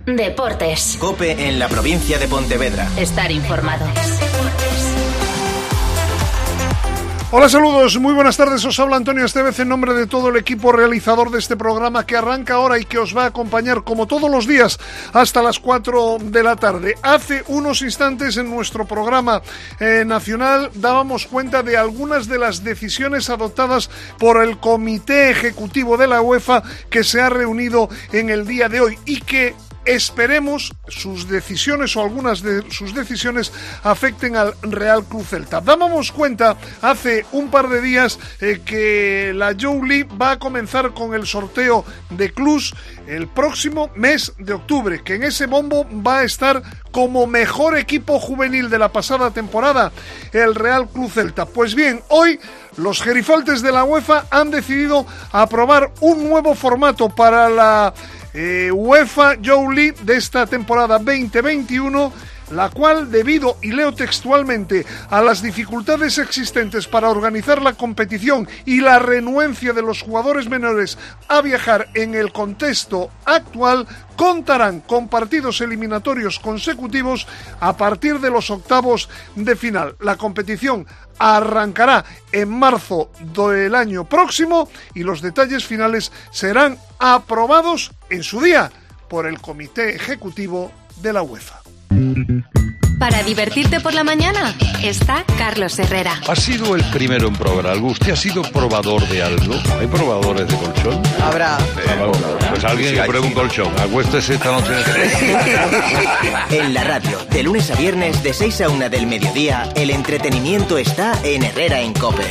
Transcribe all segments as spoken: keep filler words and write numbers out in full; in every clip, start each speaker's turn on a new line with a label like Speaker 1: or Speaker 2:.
Speaker 1: Deportes.
Speaker 2: COPE en la provincia de Pontevedra.
Speaker 1: Estar informado.
Speaker 3: Hola, saludos, muy buenas tardes, os habla Antonio Estevez en nombre de todo el equipo realizador de este programa que arranca ahora y que os va a acompañar como todos los días hasta las cuatro de la tarde. Hace unos instantes en nuestro programa eh, nacional dábamos cuenta de algunas de las decisiones adoptadas por el Comité Ejecutivo de la UEFA que se ha reunido en el día de hoy y que esperemos sus decisiones o algunas de sus decisiones afecten al Real Club Celta. Dábamos cuenta hace un par de días eh, que la Youth League va a comenzar con el sorteo de clubs el próximo mes de octubre, que en ese bombo va a estar como mejor equipo juvenil de la pasada temporada el Real Club Celta. Pues bien, hoy los gerifaltes de la UEFA han decidido aprobar un nuevo formato para la Eh, UEFA Youth League de esta temporada veinte veintiuno, la cual, debido, y leo textualmente, a las dificultades existentes para organizar la competición y la renuencia de los jugadores menores a viajar en el contexto actual, contarán con partidos eliminatorios consecutivos a partir de los octavos de final. La competición arrancará en marzo del año próximo y los detalles finales serán aprobados en su día por el Comité Ejecutivo de la UEFA.
Speaker 1: Para divertirte por la mañana está Carlos Herrera.
Speaker 4: Ha sido el primero en probar algo. ¿Usted ha sido probador de algo? ¿Hay probadores de colchón?
Speaker 5: Habrá.
Speaker 4: Eh, pues alguien que pruebe un colchón. Acuéstese esta noche.
Speaker 2: En la radio, de lunes a viernes, de seis a una del mediodía, el entretenimiento está en Herrera en COPE.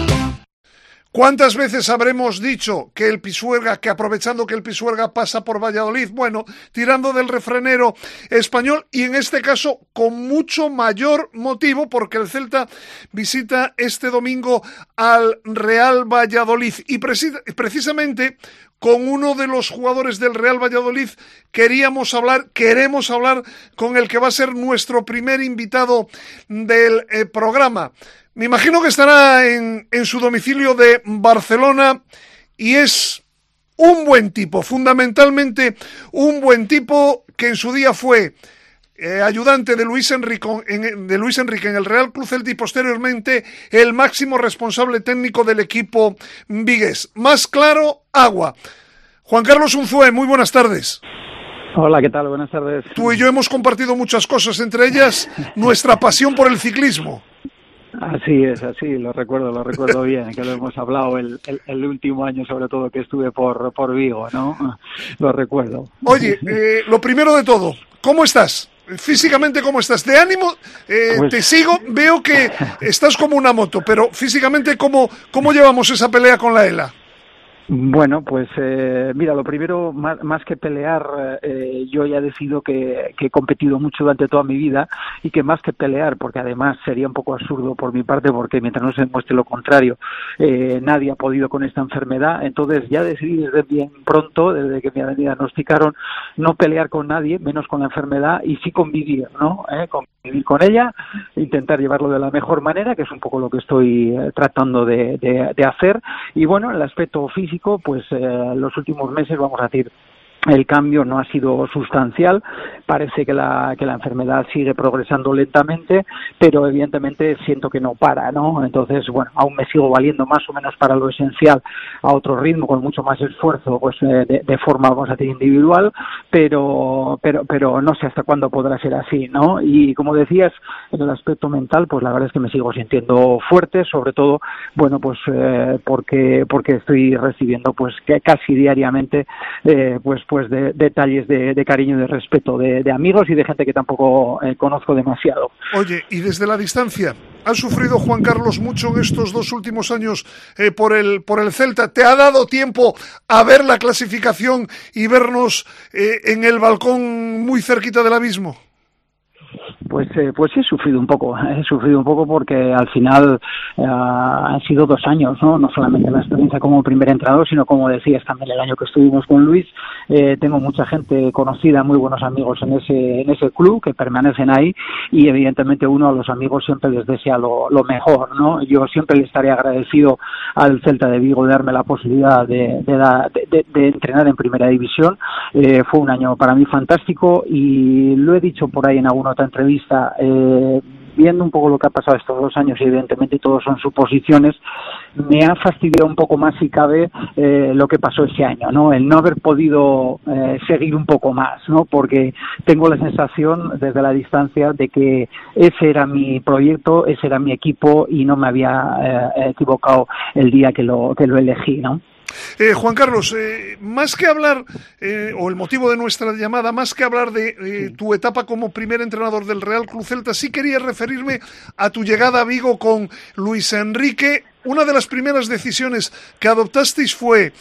Speaker 3: ¿Cuántas veces habremos dicho que el Pisuerga, que aprovechando que el Pisuerga pasa por Valladolid, bueno, tirando del refranero español, y en este caso con mucho mayor motivo porque el Celta visita este domingo al Real Valladolid y preci- precisamente con uno de los jugadores del Real Valladolid queríamos hablar, queremos hablar con el que va a ser nuestro primer invitado del eh, programa. Me imagino que estará en, en su domicilio de Barcelona y es un buen tipo, fundamentalmente un buen tipo que en su día fue eh, ayudante de Luis Enrique en, de Luis Enrique en el Real Club Celta y posteriormente el máximo responsable técnico del equipo vigués. Más claro, agua. Juan Carlos Unzué, muy buenas tardes.
Speaker 6: Hola, ¿qué tal? Buenas tardes.
Speaker 3: Tú y yo hemos compartido muchas cosas, entre ellas nuestra pasión por el ciclismo.
Speaker 6: Así es, así, lo recuerdo, lo recuerdo bien, que lo hemos hablado el, el, el último año, sobre todo que estuve por, por Vigo, ¿no? Lo recuerdo.
Speaker 3: Oye, eh, lo primero de todo, ¿cómo estás? Físicamente, ¿cómo estás? De ánimo, eh, pues... te sigo, veo que estás como una moto, pero físicamente, ¿cómo, cómo llevamos esa pelea con la E L A?
Speaker 6: Bueno, pues eh, mira, lo primero, más, más que pelear, eh, yo ya decido que, que he competido mucho durante toda mi vida y que más que pelear, porque además sería un poco absurdo por mi parte, porque mientras no se demuestre lo contrario, eh, nadie ha podido con esta enfermedad, entonces ya decidí desde bien pronto, desde que me diagnosticaron, no pelear con nadie, menos con la enfermedad, y sí convivir, ¿no? ¿Eh? Convivir con ella, intentar llevarlo de la mejor manera, que es un poco lo que estoy eh, tratando de, de, de hacer, y bueno, el aspecto físico, pues eh, los últimos meses, vamos a decir, el cambio no ha sido sustancial, parece que la que la enfermedad sigue progresando lentamente, pero evidentemente siento que no para, ¿no? Entonces, bueno, aún me sigo valiendo más o menos para lo esencial a otro ritmo, con mucho más esfuerzo, pues eh, de, de forma, vamos a decir, individual, pero pero pero no sé hasta cuándo podrá ser así, ¿no? Y como decías, en el aspecto mental, pues la verdad es que me sigo sintiendo fuerte, sobre todo, bueno, pues eh, porque porque estoy recibiendo pues que casi diariamente eh, pues pues de, detalles de, de cariño y de respeto de, de amigos y de gente que tampoco eh, conozco demasiado.
Speaker 3: Oye, y desde la distancia, ¿ha sufrido Juan Carlos mucho en estos dos últimos años eh, por el por el Celta? ¿Te ha dado tiempo a ver la clasificación y vernos eh, en el balcón muy cerquita del abismo?
Speaker 6: pues eh, pues he sufrido un poco, he sufrido un poco porque al final eh, han sido dos años, ¿no? No solamente la experiencia como primer entrenador, sino como decías también el año que estuvimos con Luis. Eh, tengo mucha gente conocida, muy buenos amigos en ese en ese club que permanecen ahí y evidentemente uno a los amigos siempre les desea lo, lo mejor, ¿no? Yo siempre le estaré agradecido al Celta de Vigo de darme la posibilidad de, de, da, de, de, de entrenar en primera división. Eh, fue un año para mí fantástico y lo he dicho por ahí en alguna otra entrevista, eh, viendo un poco lo que ha pasado estos dos años y evidentemente todos son suposiciones, me ha fastidiado un poco más si cabe eh, lo que pasó ese año, ¿no? El no haber podido eh, seguir un poco más, ¿no? Porque tengo la sensación desde la distancia de que ese era mi proyecto, ese era mi equipo y no me había eh, equivocado el día que lo que lo elegí, ¿no?
Speaker 3: Eh, Juan Carlos, eh, más que hablar, eh, o el motivo de nuestra llamada, más que hablar de eh, sí. tu etapa como primer entrenador del Real Club Celta, sí quería referirme a tu llegada a Vigo con Luis Enrique. Una de las primeras decisiones que adoptasteis fue...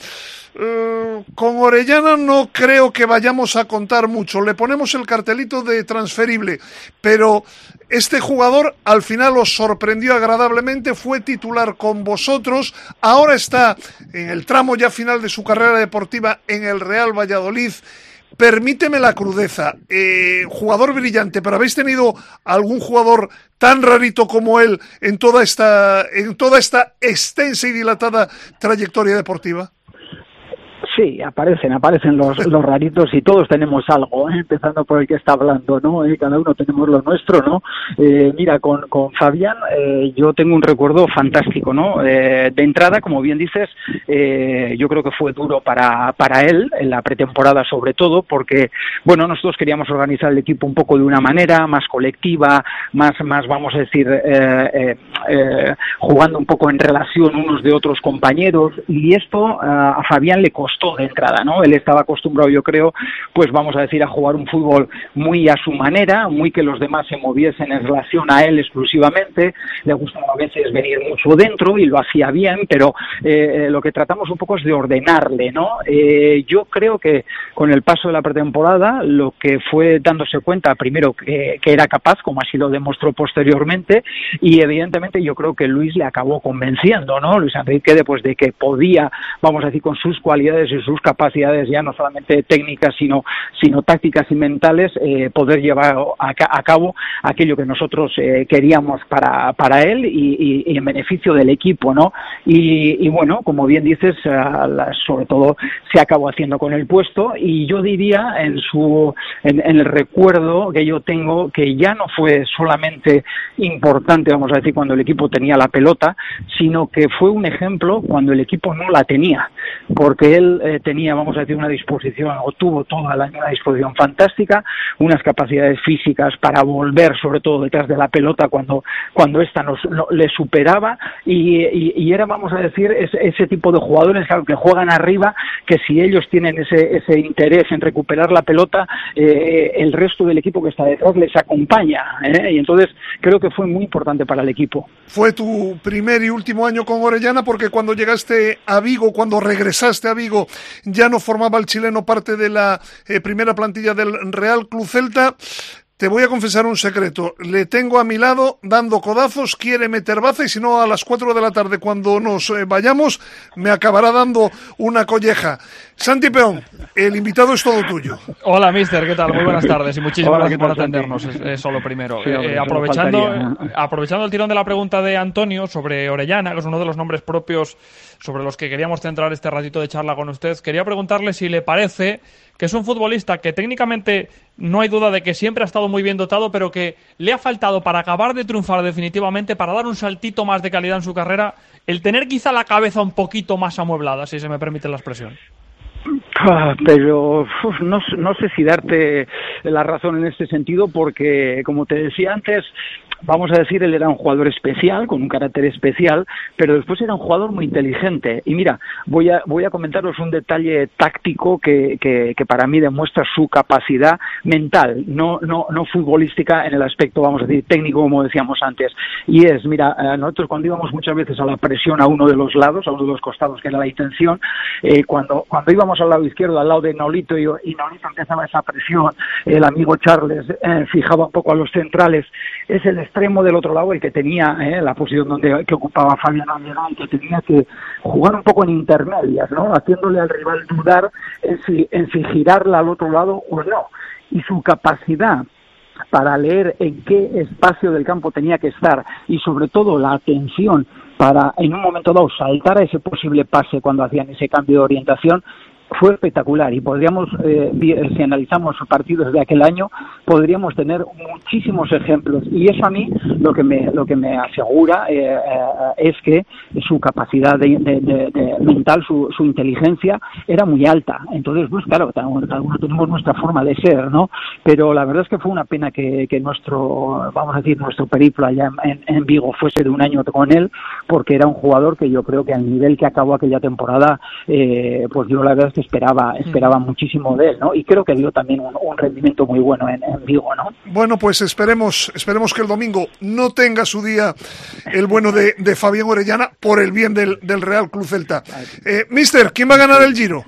Speaker 3: Uh, con Orellana no creo que vayamos a contar mucho, le ponemos el cartelito de transferible, pero este jugador al final os sorprendió agradablemente, fue titular con vosotros, ahora está en el tramo ya final de su carrera deportiva en el Real Valladolid. Permíteme la crudeza, eh, jugador brillante, pero ¿habéis tenido algún jugador tan rarito como él en toda esta, en toda esta extensa y dilatada trayectoria deportiva?
Speaker 6: Sí, aparecen, aparecen los, los raritos y todos tenemos algo, ¿eh? Empezando por el que está hablando, ¿no? Eh, cada uno tenemos lo nuestro, ¿no? Eh, mira, con, con Fabián eh, yo tengo un recuerdo fantástico, ¿no? Eh, de entrada, como bien dices, eh, yo creo que fue duro para, para él, en la pretemporada sobre todo, porque, bueno, nosotros queríamos organizar el equipo un poco de una manera más colectiva, más, más vamos a decir, eh, eh, eh, jugando un poco en relación unos de otros compañeros, y esto eh, a Fabián le costó de entrada, ¿no? Él estaba acostumbrado, yo creo, pues vamos a decir, a jugar un fútbol muy a su manera, muy que los demás se moviesen en relación a él exclusivamente, le gustaba a veces venir mucho dentro y lo hacía bien, pero eh, lo que tratamos un poco es de ordenarle, ¿no? Eh, yo creo que con el paso de la pretemporada, lo que fue dándose cuenta, primero, que, que era capaz, como así lo demostró posteriormente, y evidentemente yo creo que Luis le acabó convenciendo, ¿no? Luis Enrique, después de que podía, vamos a decir, con sus cualidades y sus capacidades ya no solamente técnicas sino sino tácticas y mentales, eh, poder llevar a, a cabo aquello que nosotros eh, queríamos para para él y, y, y en beneficio del equipo, ¿no? Y, y bueno, como bien dices, uh, la, sobre todo se acabó haciendo con el puesto, y yo diría en su en, en el recuerdo que yo tengo, que ya no fue solamente importante, vamos a decir, cuando el equipo tenía la pelota, sino que fue un ejemplo cuando el equipo no la tenía, porque él eh, tenía, vamos a decir, una disposición, o tuvo toda la una disposición fantástica, unas capacidades físicas para volver, sobre todo detrás de la pelota, cuando cuando ésta nos no, le superaba, y, y, y era, vamos a decir, ese, ese tipo de jugadores, claro, que juegan arriba, que si ellos tienen ese ese interés en recuperar la pelota, eh, el resto del equipo que está detrás les acompaña, ¿eh? Y entonces creo que fue muy importante para el equipo.
Speaker 3: Fue tu primer y último año con Orellana, porque cuando llegaste a Vigo, cuando regresaste a Vigo, ya no formaba el chileno parte de la eh, primera plantilla del Real Club Celta. Te voy a confesar un secreto, le tengo a mi lado dando codazos, quiere meter baza, y si no a las cuatro de la tarde cuando nos eh, vayamos me acabará dando una colleja. Santi Peón, el invitado es todo tuyo.
Speaker 5: Hola, mister, ¿qué tal? Muy buenas tardes y muchísimas
Speaker 6: Hola,
Speaker 5: gracias por
Speaker 6: tal,
Speaker 5: atendernos. Es, es solo primero.
Speaker 6: Sí, hombre,
Speaker 5: eh, aprovechando,
Speaker 6: no
Speaker 5: aprovechando el tirón de la pregunta de Antonio sobre Orellana, que es uno de los nombres propios sobre los que queríamos centrar este ratito de charla con usted, quería preguntarle si le parece que es un futbolista que técnicamente no hay duda de que siempre ha estado muy bien dotado, pero que le ha faltado para acabar de triunfar definitivamente, para dar un saltito más de calidad en su carrera, el tener quizá la cabeza un poquito más amueblada, si se me permite la expresión.
Speaker 6: Ah, pero uf, no, no sé si darte la razón en este sentido, porque como te decía antes, vamos a decir, él era un jugador especial, con un carácter especial, pero después era un jugador muy inteligente. Y mira, voy a voy a comentaros un detalle táctico que, que, que para mí demuestra su capacidad mental, no, no, no futbolística en el aspecto, vamos a decir, técnico, como decíamos antes. Y es, mira, nosotros cuando íbamos muchas veces a la presión a uno de los lados, a uno de los costados, que era la intención, eh, cuando, cuando íbamos al lado izquierdo, al lado de Nolito, y, y Nolito empezaba esa presión, el amigo Charles eh, fijaba un poco a los centrales, es el extremo del otro lado el que tenía eh, la posición donde que ocupaba Fabián Almirón, que tenía que jugar un poco en intermedias, ¿no? Haciéndole al rival dudar en si, en si girarla al otro lado o no. Y su capacidad para leer en qué espacio del campo tenía que estar y sobre todo la atención para en un momento dado saltar a ese posible pase cuando hacían ese cambio de orientación fue espectacular. Y podríamos, eh, si analizamos partidos de aquel año, podríamos tener muchísimos ejemplos. Y eso a mí lo que me lo que me asegura eh, eh, es que su capacidad de, de, de, de mental, su, su inteligencia era muy alta. Entonces, pues claro, cada uno tenemos nuestra forma de ser, ¿no? Pero la verdad es que fue una pena que, que nuestro, vamos a decir, nuestro periplo allá en, en Vigo fuese de un año con él, porque era un jugador que yo creo que al nivel que acabó aquella temporada, eh, pues yo la verdad es que esperaba esperaba mm. muchísimo de él, ¿no? Y creo que dio también un, un rendimiento muy bueno en, en Vigo, ¿no?
Speaker 3: Bueno, pues esperemos esperemos que el domingo no tenga su día el bueno de, de Fabián Orellana por el bien del, del Real Club Celta. Eh, Mister, ¿quién va a ganar el Giro?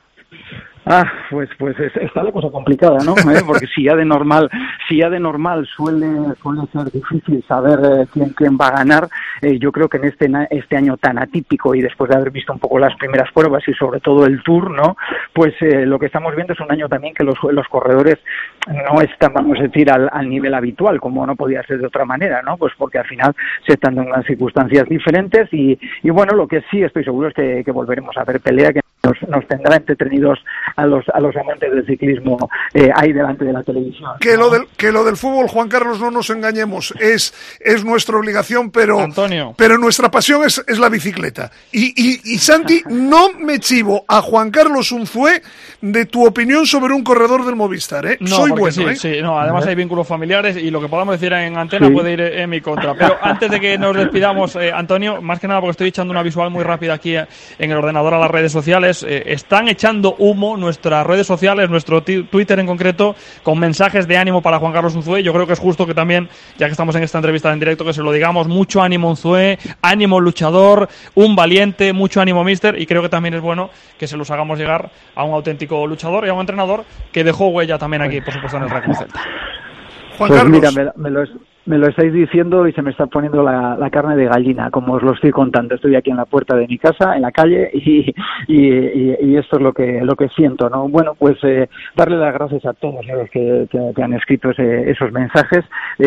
Speaker 6: Ah, pues pues es, está la cosa complicada, ¿no? ¿Eh? Porque si ya de normal, si ya de normal suele suele ser difícil saber eh, quién quién va a ganar, eh, yo creo que en este este año tan atípico y después de haber visto un poco las primeras pruebas y sobre todo el Tour, ¿no? Pues eh, lo que estamos viendo es un año también que los los corredores no están, vamos a decir, al, al nivel habitual, como no podía ser de otra manera, ¿no? Pues porque al final se están en unas circunstancias diferentes y y bueno, lo que sí estoy seguro es que, que volveremos a ver pelea, que nos, nos tendrá entretenidos a los a los amantes del ciclismo eh, ahí delante de la televisión.
Speaker 3: Que lo del que lo del fútbol, Juan Carlos, no nos engañemos, es es nuestra obligación, pero
Speaker 5: Antonio.
Speaker 3: pero nuestra pasión es, es la bicicleta. Y, y y Santi, no me chivo a Juan Carlos Unzué de tu opinión sobre un corredor del Movistar, ¿eh?
Speaker 5: No,
Speaker 3: Soy bueno,
Speaker 5: sí,
Speaker 3: ¿eh?
Speaker 5: sí, no, además hay vínculos familiares y lo que podamos decir en antena
Speaker 6: sí.
Speaker 5: puede ir en mi contra. Pero antes de que nos despidamos, eh, Antonio, más que nada porque estoy echando una visual muy rápida aquí en el ordenador a las redes sociales, eh, están echando humo nuestras redes sociales, nuestro Twitter en concreto, con mensajes de ánimo para Juan Carlos Unzué. Yo creo que es justo que también, ya que estamos en esta entrevista en directo, que se lo digamos. Mucho ánimo Unzué, ánimo luchador, un valiente, mucho ánimo mister, y creo que también es bueno que se los hagamos llegar a un auténtico luchador y a un entrenador que dejó huella también aquí, por supuesto, en el Real Club Celta.
Speaker 3: Juan
Speaker 6: pues
Speaker 3: Carlos.
Speaker 6: Mira, me, me lo es... Me lo estáis diciendo y se me está poniendo la, la carne de gallina, como os lo estoy contando. Estoy aquí en la puerta de mi casa, en la calle, y, y, y, y esto es lo que lo que siento, ¿no? Bueno, pues eh, darle las gracias a todos los que, que, que han escrito ese, esos mensajes.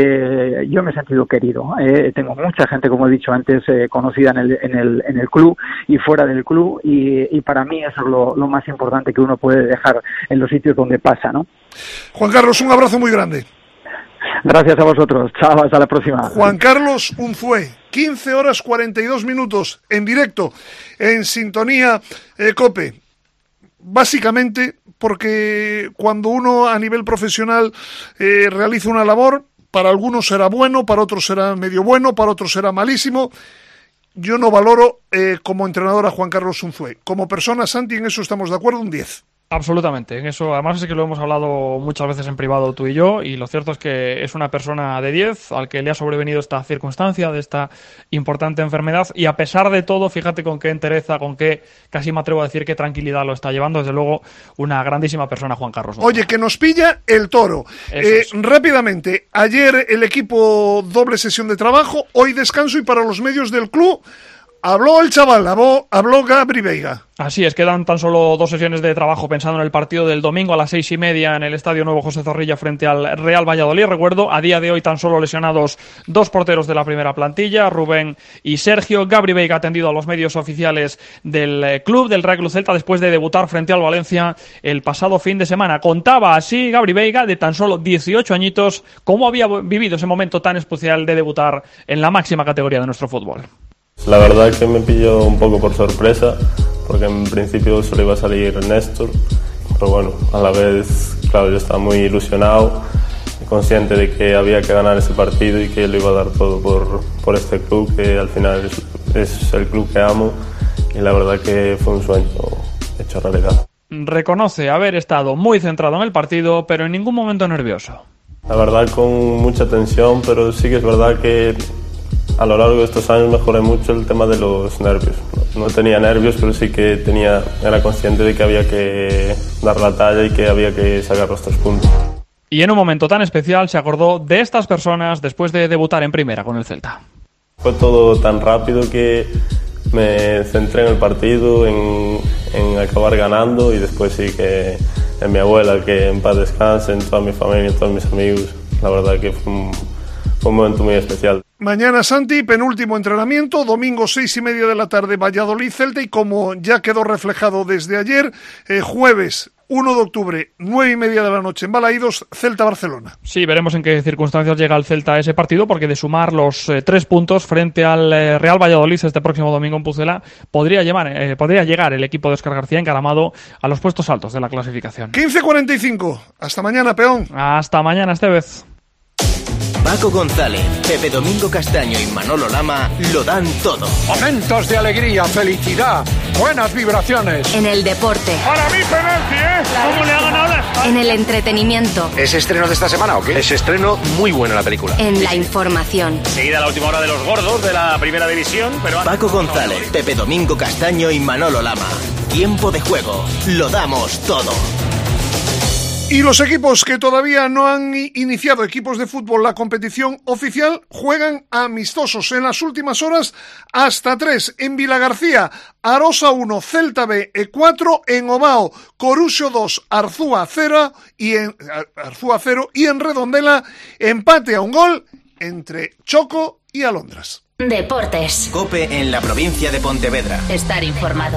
Speaker 6: Eh, yo me he sentido querido. Eh, tengo mucha gente, como he dicho antes, eh, conocida en el, en el en el club y fuera del club, y, y para mí eso es lo, lo más importante que uno puede dejar en los sitios donde pasa, ¿no?
Speaker 3: Juan Carlos, un abrazo muy grande.
Speaker 6: Gracias a vosotros. Chao, hasta la próxima.
Speaker 3: Juan Carlos Unzué, quince horas cuarenta y dos minutos en directo en Sintonía eh, COPE. Básicamente porque cuando uno a nivel profesional eh, realiza una labor, para algunos será bueno, para otros será medio bueno, para otros será malísimo. Yo no valoro eh, como entrenador a Juan Carlos Unzué. Como persona, Santi, en eso estamos de acuerdo, un diez.
Speaker 5: Absolutamente, en eso además es que lo hemos hablado muchas veces en privado tú y yo, y lo cierto es que es una persona de diez al que le ha sobrevenido esta circunstancia de esta importante enfermedad, y a pesar de todo, fíjate con qué entereza, con qué, casi me atrevo a decir, qué tranquilidad lo está llevando. Desde luego, una grandísima persona, Juan Carlos.
Speaker 3: Oye, que nos pilla el toro. Eh, es. Rápidamente, ayer el equipo doble sesión de trabajo, hoy descanso, y para los medios del club habló el chaval, habló, habló Gabri Veiga.
Speaker 5: Así es, quedan tan solo dos sesiones de trabajo pensando en el partido del domingo a las seis y media en el Estadio Nuevo José Zorrilla frente al Real Valladolid. Recuerdo, a día de hoy tan solo lesionados dos porteros de la primera plantilla, Rubén y Sergio. Gabri Veiga ha atendido a los medios oficiales del club, del Real Club Celta, después de debutar frente al Valencia el pasado fin de semana. Contaba así Gabri Veiga, de tan solo dieciocho añitos, cómo había vivido ese momento tan especial de debutar en la máxima categoría de nuestro fútbol.
Speaker 7: La verdad es que me pilló un poco por sorpresa, porque en principio solo iba a salir Néstor, pero bueno, a la vez, claro, yo estaba muy ilusionado consciente de que había que ganar ese partido y que lo iba a dar todo por, por este club, que al final es, es el club que amo, y la verdad que fue un sueño hecho realidad.
Speaker 5: Reconoce haber estado muy centrado en el partido, pero en ningún momento nervioso.
Speaker 7: La verdad con mucha tensión, pero sí que es verdad que a lo largo de estos años mejoré mucho el tema de los nervios. No tenía nervios, pero sí que tenía, era consciente de que había que dar la talla y que había que sacar los tres puntos.
Speaker 5: Y en un momento tan especial se acordó de estas personas después de debutar en primera con el Celta.
Speaker 7: Fue todo tan rápido que me centré en el partido, en, en acabar ganando, y después sí que en mi abuela, que en paz descanse, en toda mi familia, en todos mis amigos. La verdad que fue un, fue un momento muy especial.
Speaker 3: Mañana, Santi, penúltimo entrenamiento, domingo seis y media de la tarde, Valladolid-Celta, y como ya quedó reflejado desde ayer, eh, jueves uno de octubre, nueve y media de la noche en Balaídos, Celta-Barcelona.
Speaker 5: Sí, veremos en qué circunstancias llega el Celta a ese partido, porque de sumar los eh, tres puntos frente al eh, Real Valladolid este próximo domingo en Pucela, podría, llevar, eh, podría llegar el equipo de Óscar García encaramado a los puestos altos de la clasificación.
Speaker 3: quince cuarenta y cinco. Hasta mañana, peón.
Speaker 5: Hasta mañana, Estevez.
Speaker 2: Paco González, Pepe Domingo Castaño y Manolo Lama lo dan todo.
Speaker 8: Momentos de alegría, felicidad, buenas vibraciones.
Speaker 1: En el deporte.
Speaker 3: Para mí penalti, ¿eh? ¿Cómo le ha ganado la España?
Speaker 1: En el entretenimiento.
Speaker 8: ¿Es estreno de esta semana o qué?
Speaker 9: Es estreno muy buena la película.
Speaker 1: En la información.
Speaker 9: Seguida la última hora de los gordos de la primera división, pero...
Speaker 2: Paco González, Pepe Domingo Castaño y Manolo Lama. Tiempo de juego. Lo damos todo.
Speaker 3: Y los equipos que todavía no han iniciado, equipos de fútbol, la competición oficial, juegan amistosos en las últimas horas hasta tres. En Vilagarcía, Arosa uno, Celta B E cuatro, en Omao, Coruxo dos, Arzúa cero, y en Arzúa cero, y en Redondela, empate a un gol entre Choco y Alondras.
Speaker 1: Deportes.
Speaker 2: COPE en la provincia de Pontevedra.
Speaker 1: Estar informado.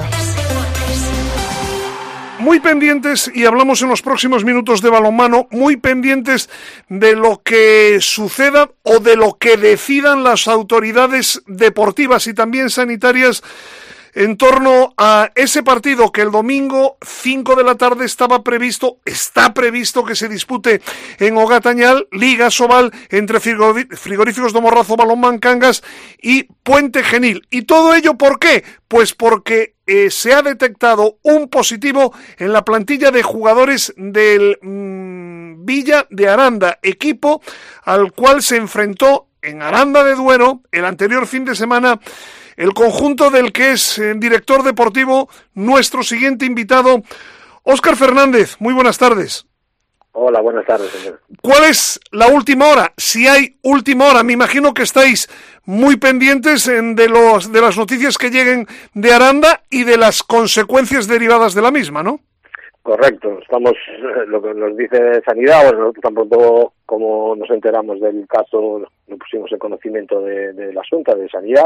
Speaker 3: Muy pendientes, y hablamos en los próximos minutos de balonmano, muy pendientes de lo que suceda o de lo que decidan las autoridades deportivas y también sanitarias en torno a ese partido que el domingo cinco de la tarde estaba previsto, está previsto que se dispute en Ogatañal, Liga Sobal, entre Frigoríficos do Morrazo, Balonmán Cangas y Puente Genil. ¿Y todo ello por qué? Pues porque eh, se ha detectado un positivo en la plantilla de jugadores del mmm, Villa de Aranda, equipo al cual se enfrentó en Aranda de Duero el anterior fin de semana el conjunto del que es eh, director deportivo, nuestro siguiente invitado, Óscar Fernández. Muy buenas tardes.
Speaker 10: Hola, buenas tardes, señor.
Speaker 3: ¿Cuál es la última hora? Si hay última hora, me imagino que estáis muy pendientes en de, los, de las noticias que lleguen de Aranda y de las consecuencias derivadas de la misma, ¿no?
Speaker 10: Correcto, estamos, lo que nos dice Sanidad, bueno, nosotros tampoco, como nos enteramos del caso, lo pusimos en conocimiento de, de la Asunta de Sanidad,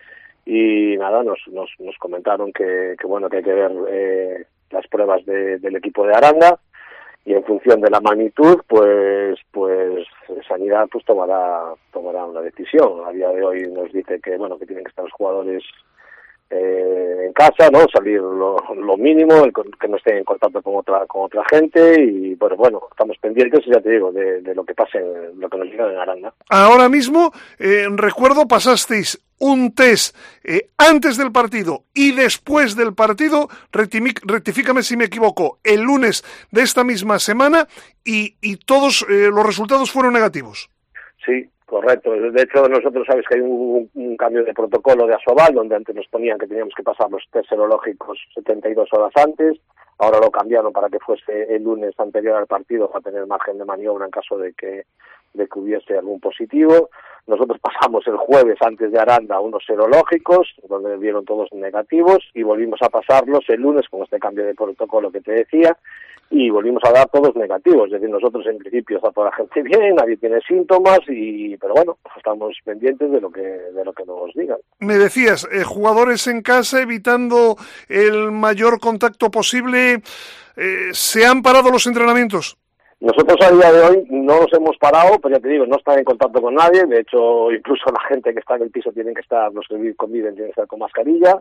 Speaker 10: y nada, nos, nos, nos comentaron que, que bueno, que hay que ver eh, las pruebas de, del equipo de Aranda, y en función de la magnitud, pues pues Sanidad pues tomará tomará una decisión. A día de hoy nos dice que bueno, que tienen que estar los jugadores eh, en casa, no salir lo, lo mínimo, el, que no estén en contacto con otra con otra gente, y bueno, bueno, estamos pendientes, ya te digo, de, de lo que pase, en, lo que nos digan en Aranda.
Speaker 3: Ahora mismo, eh, recuerdo, pasasteis un test eh, antes del partido y después del partido, rectifícame si me equivoco, el lunes de esta misma semana, y, y todos eh, los resultados fueron negativos.
Speaker 10: Sí, correcto. De hecho, nosotros sabes que hay un, un cambio de protocolo de Asobal, donde antes nos ponían que teníamos que pasar los test serológicos setenta y dos horas antes. Ahora lo cambiaron para que fuese el lunes anterior al partido, para tener margen de maniobra en caso de que de que hubiese algún positivo. Nosotros pasamos el jueves antes de Aranda unos serológicos, donde vieron todos negativos, y volvimos a pasarlos el lunes con este cambio de protocolo que te decía, y volvimos a dar todos negativos. Es decir, nosotros en principio está toda la gente bien, nadie tiene síntomas, y pero bueno, estamos pendientes de lo que de lo que nos digan.
Speaker 3: Me decías, eh, jugadores en casa, evitando el mayor contacto posible, eh, ¿se han parado los entrenamientos?
Speaker 10: Nosotros a día de hoy no nos hemos parado, pero ya te digo, no están en contacto con nadie. De hecho, incluso la gente que está en el piso tienen que estar, los que conviven tienen que estar con mascarilla.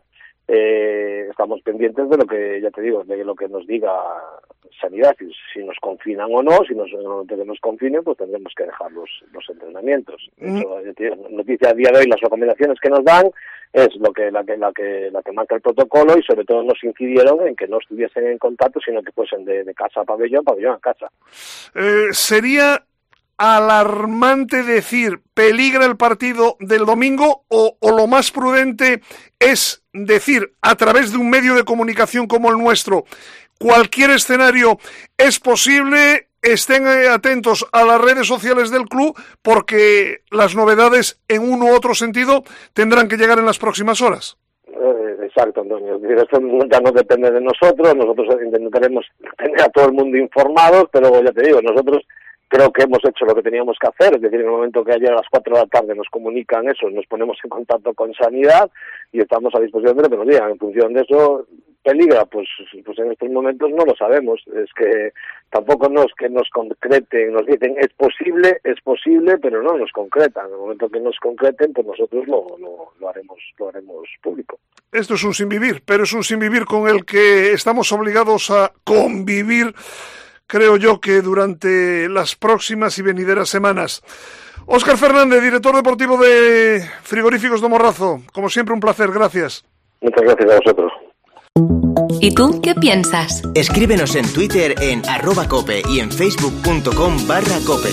Speaker 10: eh, estamos pendientes de lo que, ya te digo, de lo que nos diga Sanidad, si, si nos confinan o no. Si nos, en el momento que nos confinen, pues tendremos que dejar los, los entrenamientos. De hecho, ya te digo, noticia a día de hoy, las recomendaciones que nos dan es lo que la que la que la que marca el protocolo, y sobre todo nos incidieron en que no estuviesen en contacto, sino que fuesen de, de casa a pabellón, pabellón a casa.
Speaker 3: Eh, sería alarmante decir peligra el partido del domingo, o, o lo más prudente es decir a través de un medio de comunicación como el nuestro cualquier escenario es posible, estén atentos a las redes sociales del club porque las novedades en uno u otro sentido tendrán que llegar en las próximas horas?
Speaker 10: Eh, exacto, Antonio. Esto ya no depende de nosotros. Nosotros intentaremos tener a todo el mundo informados, pero ya te digo, nosotros creo que hemos hecho lo que teníamos que hacer. Es decir, en el momento que ayer a las cuatro de la tarde nos comunican eso, nos ponemos en contacto con Sanidad y estamos a disposición de lo que nos digan. En función de eso, peligra, pues, pues en estos momentos no lo sabemos. Es que tampoco no es que nos concreten, nos dicen es posible, es posible, pero no nos concretan. En el momento que nos concreten, pues nosotros lo, lo, lo haremos, lo haremos público.
Speaker 3: Esto es un sinvivir, pero es un sinvivir con el que estamos obligados a convivir, creo yo, que durante las próximas y venideras semanas. Óscar Fernández, director deportivo de Frigoríficos do Morrazo. Como siempre, un placer. Gracias.
Speaker 10: Muchas gracias a vosotros.
Speaker 1: ¿Y tú qué piensas?
Speaker 2: Escríbenos en Twitter en arroba cope y en facebook.com barra cope.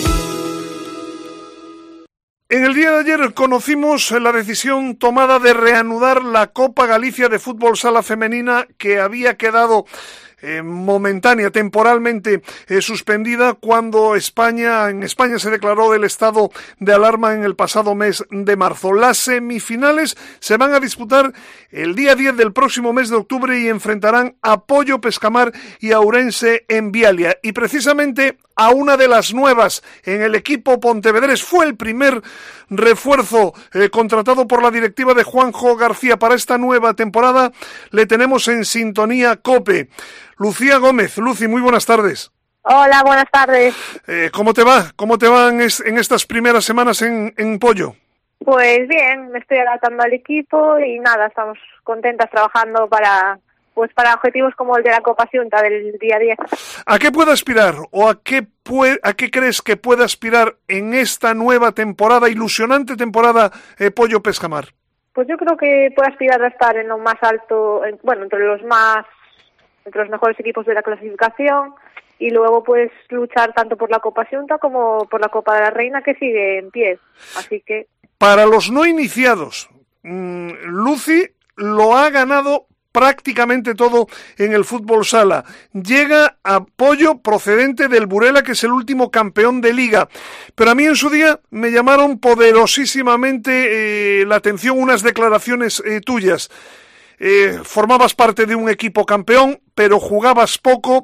Speaker 3: En el día de ayer conocimos la decisión tomada de reanudar la Copa Galicia de Fútbol Sala Femenina, que había quedado Eh, momentánea, temporalmente eh, suspendida cuando España, en España se declaró el estado de alarma en el pasado mes de marzo. Las semifinales se van a disputar el día diez del próximo mes de octubre y enfrentarán a Pollo Pescamar y a Ourense en Vialia. Y precisamente a una de las nuevas en el equipo pontevedrés, fue el primer refuerzo eh, contratado por la directiva de Juanjo García para esta nueva temporada. Le tenemos en sintonía COPE. Lucía Gómez. Lucy, muy buenas tardes.
Speaker 11: Hola, buenas tardes.
Speaker 3: Eh, ¿Cómo te va? ¿Cómo te van es, en estas primeras semanas en, en Pollo?
Speaker 11: Pues bien, me estoy adaptando al equipo y nada, estamos contentas trabajando para pues para objetivos como el de la Copa Xunta del día diez.
Speaker 3: ¿A qué puede aspirar o a qué puede, a qué crees que puede aspirar en esta nueva temporada, ilusionante temporada, eh, Pollo Pescamar?
Speaker 11: Pues yo creo que puede aspirar a estar en lo más alto, en, bueno, entre los más entre los mejores equipos de la clasificación, y luego pues luchar tanto por la Copa Xunta como por la Copa de la Reina, que sigue en pie. Así que
Speaker 3: para los no iniciados, mmm, Lucy lo ha ganado prácticamente todo en el fútbol sala. Llega a Pollo procedente del Burela, que es el último campeón de liga. Pero a mí en su día me llamaron poderosísimamente eh, la atención unas declaraciones eh, tuyas. Eh, formabas parte de un equipo campeón, pero jugabas poco,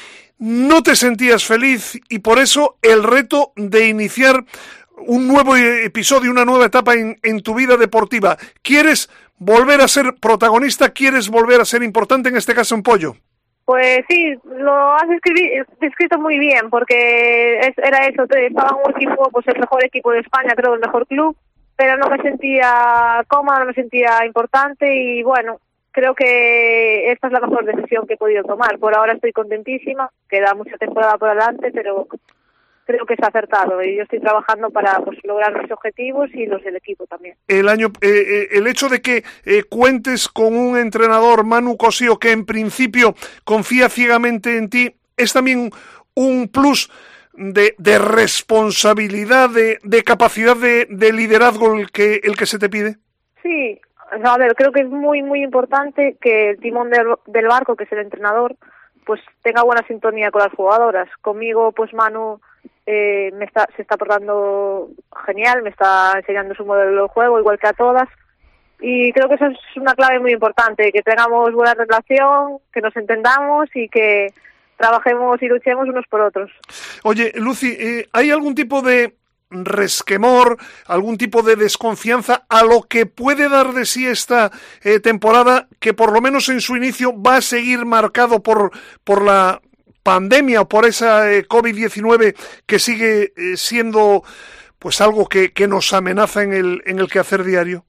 Speaker 3: no te sentías feliz y por eso el reto de iniciar un nuevo episodio, una nueva etapa en, en tu vida deportiva. ¿Quieres volver a ser protagonista? ¿Quieres volver a ser importante, en este caso en Pollo?
Speaker 11: Pues sí, lo has descrito muy bien, porque es, era eso, estaba en un equipo, pues el mejor equipo de España, creo, el mejor club, pero no me sentía cómoda, no me sentía importante y bueno, creo que esta es la mejor decisión que he podido tomar. Por ahora estoy contentísima, queda mucha temporada por delante, pero creo que es acertado y yo estoy trabajando para pues lograr mis objetivos y los del equipo también.
Speaker 3: El año, eh, el hecho de que eh, cuentes con un entrenador, Manu Cosío, que en principio confía ciegamente en ti, es también un plus de, de responsabilidad, de, de capacidad de, de liderazgo el que, el que se te pide.
Speaker 11: Sí, a ver, creo que es muy muy importante que el timón del, del barco, que es el entrenador, pues tenga buena sintonía con las jugadoras. Conmigo, pues Manu eh, me está, se está portando genial, me está enseñando su modelo de juego, igual que a todas. Y creo que eso es una clave muy importante, que tengamos buena relación, que nos entendamos y que trabajemos y luchemos unos por otros.
Speaker 3: Oye, Lucy, eh, ¿hay algún tipo de resquemor, algún tipo de desconfianza a lo que puede dar de sí esta eh, temporada, que por lo menos en su inicio va a seguir marcado por, por la pandemia o por esa eh, covid diecinueve que sigue eh, siendo pues algo que, que nos amenaza en el, en el quehacer diario?
Speaker 11: Sí,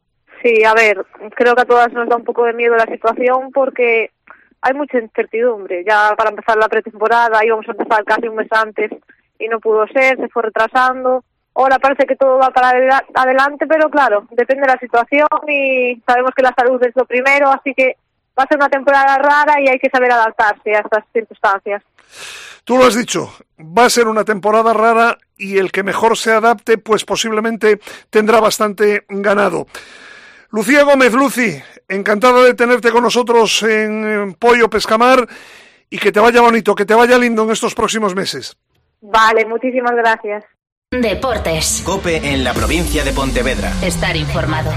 Speaker 11: sí, a ver, creo que a todas nos da un poco de miedo la situación porque hay mucha incertidumbre. Ya para empezar la pretemporada íbamos a empezar casi un mes antes y no pudo ser, se fue retrasando. Ahora parece que todo va para adelante, pero claro, depende de la situación y sabemos que la salud es lo primero, así que va a ser una temporada rara y hay que saber adaptarse a estas circunstancias.
Speaker 3: Tú lo has dicho, va a ser una temporada rara y el que mejor se adapte, pues posiblemente tendrá bastante ganado. Lucía Gómez, Lucy, encantada de tenerte con nosotros en Pollo Pescamar y que te vaya bonito, que te vaya lindo en estos próximos meses.
Speaker 11: Vale, muchísimas gracias.
Speaker 1: Deportes.
Speaker 2: COPE en la provincia de Pontevedra.
Speaker 1: Estar informado.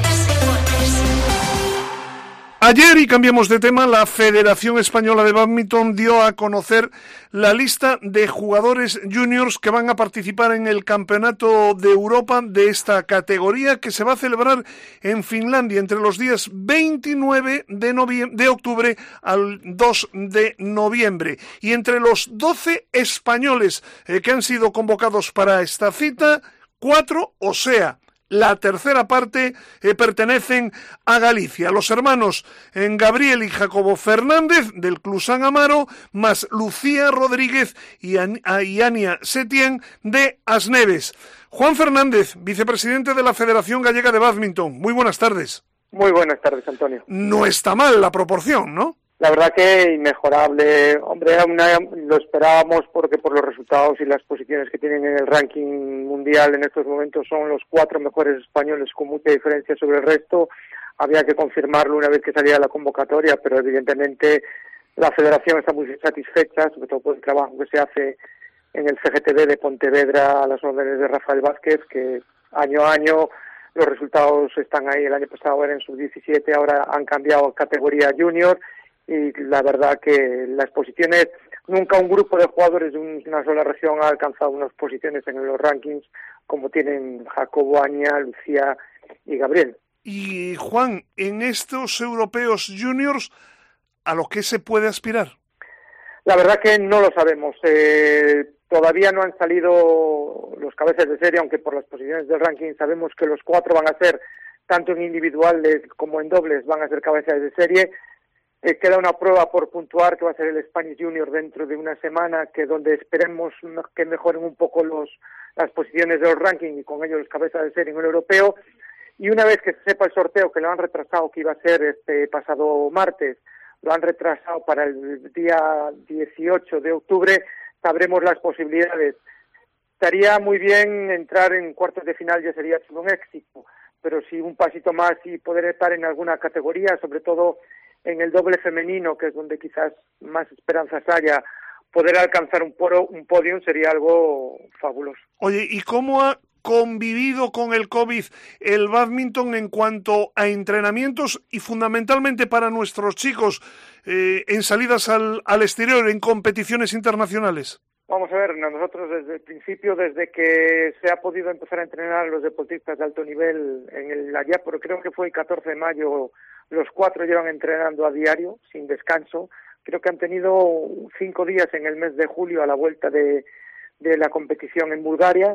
Speaker 3: Ayer, y cambiamos de tema, la Federación Española de Bádminton dio a conocer la lista de jugadores juniors que van a participar en el Campeonato de Europa de esta categoría que se va a celebrar en Finlandia entre los días veintinueve de, novie- de octubre al dos de noviembre. Y entre los doce españoles eh, que han sido convocados para esta cita, cuatro, o sea, la tercera parte, eh, pertenecen a Galicia. Los hermanos en Gabriel y Jacobo Fernández del Club San Amaro, más Lucía Rodríguez y, An- y Ania Setién de Asneves. Juan Fernández, vicepresidente de la Federación Gallega de Bádminton. Muy buenas tardes.
Speaker 12: Muy buenas tardes, Antonio.
Speaker 3: No está mal la proporción, ¿no?
Speaker 12: La verdad que inmejorable. Hombre, una, lo esperábamos porque por los resultados y las posiciones que tienen en el ranking mundial en estos momentos son los cuatro mejores españoles con mucha diferencia sobre el resto. Había que confirmarlo una vez que salía la convocatoria, pero evidentemente la federación está muy satisfecha, sobre todo por el trabajo que se hace en el C G T B de Pontevedra a las órdenes de Rafael Vázquez, que año a año los resultados están ahí. El año pasado eran sub diecisiete, ahora han cambiado a categoría junior. Y la verdad que las posiciones, nunca un grupo de jugadores de una sola región ha alcanzado unas posiciones en los rankings como tienen Jacobo, Ania, Lucía y Gabriel.
Speaker 3: Y Juan, en estos europeos juniors, ¿a lo que se puede aspirar?
Speaker 12: La verdad que no lo sabemos. Eh, todavía no han salido los cabezas de serie, aunque por las posiciones del ranking sabemos que los cuatro van a ser, tanto en individuales como en dobles, van a ser cabezas de serie. Eh, queda una prueba por puntuar que va a ser el Spanish Junior dentro de una semana, que donde esperemos que mejoren un poco los las posiciones del ranking y con ello los cabezas de serie en el europeo. Y una vez que se sepa el sorteo, que lo han retrasado, que iba a ser este pasado martes, lo han retrasado para el día dieciocho de octubre, sabremos las posibilidades. Estaría muy bien entrar en cuartos de final, ya sería todo un éxito, pero sí un pasito más y poder estar en alguna categoría, sobre todo en el doble femenino, que es donde quizás más esperanzas haya, poder alcanzar un, poro, un podium sería algo fabuloso.
Speaker 3: Oye, ¿y cómo ha convivido con el COVID el bádminton en cuanto a entrenamientos y fundamentalmente para nuestros chicos eh, en salidas al, al exterior, en competiciones internacionales?
Speaker 12: Vamos a ver, nosotros desde el principio, desde que se ha podido empezar a entrenar a los deportistas de alto nivel en el allá, pero creo que fue el catorce de mayo, los cuatro llevan entrenando a diario, sin descanso. Creo que han tenido cinco días en el mes de julio a la vuelta de, de la competición en Bulgaria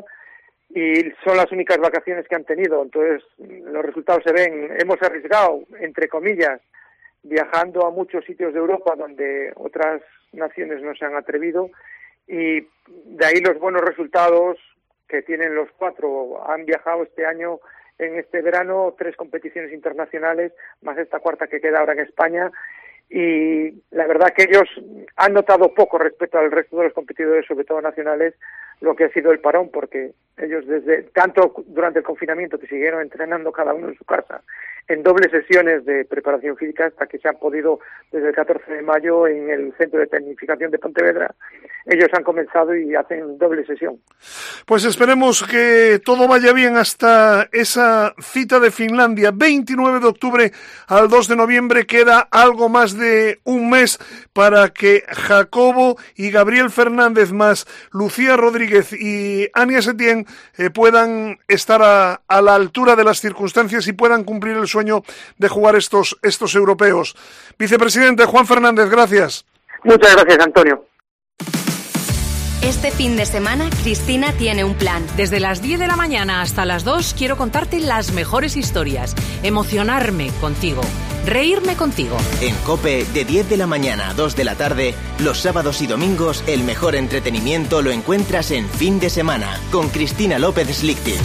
Speaker 12: y son las únicas vacaciones que han tenido. Entonces, los resultados se ven. Hemos arriesgado, entre comillas, viajando a muchos sitios de Europa donde otras naciones no se han atrevido y de ahí los buenos resultados que tienen los cuatro. Han viajado este año, en este verano, tres competiciones internacionales, más esta cuarta que queda ahora en España, y la verdad que ellos han notado poco respecto al resto de los competidores, sobre todo nacionales, lo que ha sido el parón, porque ellos desde tanto durante el confinamiento que siguieron entrenando cada uno en su casa en dobles sesiones de preparación física hasta que se han podido desde el catorce de mayo en el Centro de Tecnificación de Pontevedra. Ellos han comenzado y hacen doble sesión.
Speaker 3: Pues esperemos que todo vaya bien hasta esa cita de Finlandia, veintinueve de octubre al dos de noviembre. Queda algo más de un mes para que Jacobo y Gabriel Fernández más Lucía Rodríguez y Ania Setién eh, puedan estar a, a la altura de las circunstancias y puedan cumplir el sueño de jugar estos, estos europeos. Vicepresidente Juan Fernández, gracias.
Speaker 12: Muchas gracias, Antonio.
Speaker 1: Este fin de semana, Cristina tiene un plan.
Speaker 13: Desde las diez de la mañana hasta las dos quiero contarte las mejores historias, emocionarme contigo, reírme contigo.
Speaker 2: En COPE, de diez de la mañana a dos de la tarde, los sábados y domingos, el mejor entretenimiento lo encuentras en Fin de Semana, con Cristina López Slichting.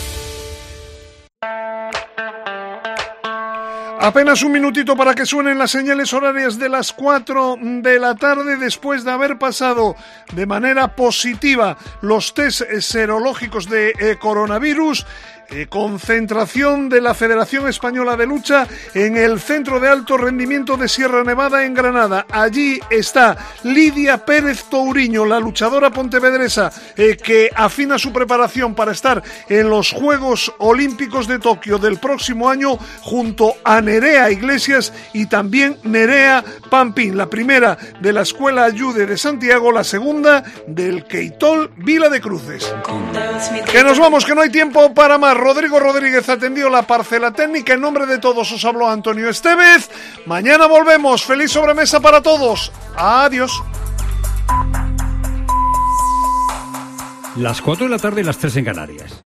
Speaker 3: Apenas un minutito para que suenen las señales horarias de las cuatro de la tarde, después de haber pasado de manera positiva los test serológicos de eh, coronavirus. Eh, concentración de la Federación Española de Lucha en el Centro de Alto Rendimiento de Sierra Nevada en Granada. Allí está Lidia Pérez Touriño, la luchadora pontevedresa, eh, que afina su preparación para estar en los Juegos Olímpicos de Tokio del próximo año, junto a Nerea Iglesias y también Nerea Pampín, la primera de la Escuela Ayude de Santiago, la segunda del Keitol Vila de Cruces. Que nos vamos, que no hay tiempo para más. Rodrigo Rodríguez atendió la parcela técnica. En nombre de todos os habló Antonio Estevez. Mañana volvemos. Feliz sobremesa para todos. Adiós.
Speaker 14: Las cuatro de la tarde y las tres en Canarias.